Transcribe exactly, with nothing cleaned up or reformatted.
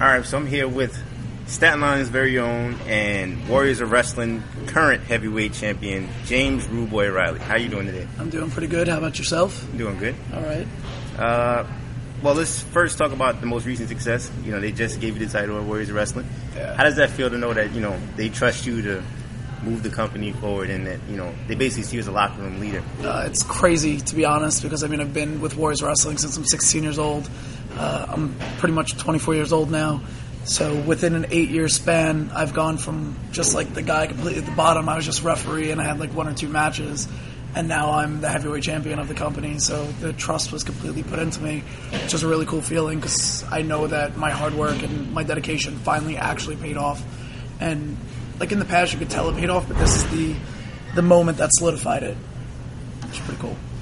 All right, so I'm here with Staten Island's very own and Warriors of Wrestling current heavyweight champion, James Rude Boy Riley. How you doing today? I'm doing pretty good. How about yourself? I'm doing good. All right. Uh, well, let's first talk about the most recent success. You know, they just gave you the title of Warriors of Wrestling. Yeah. How does that feel to know that, you know, they trust you to move the company forward and that, you know, they basically see you as a locker room leader? Uh, it's crazy, to be honest, because, I mean, I've been with Warriors Wrestling since I'm sixteen years old. Uh, I'm pretty much twenty-four years old now. So within an eight-year span, I've gone from just like the guy completely at the bottom. I was just referee and I had like one or two matches. And now I'm the heavyweight champion of the company. So the trust was completely put into me, which is a really cool feeling because I know that my hard work and my dedication finally actually paid off. And like in the past, you could tell it paid off, but this is the the moment that solidified it. It's pretty cool.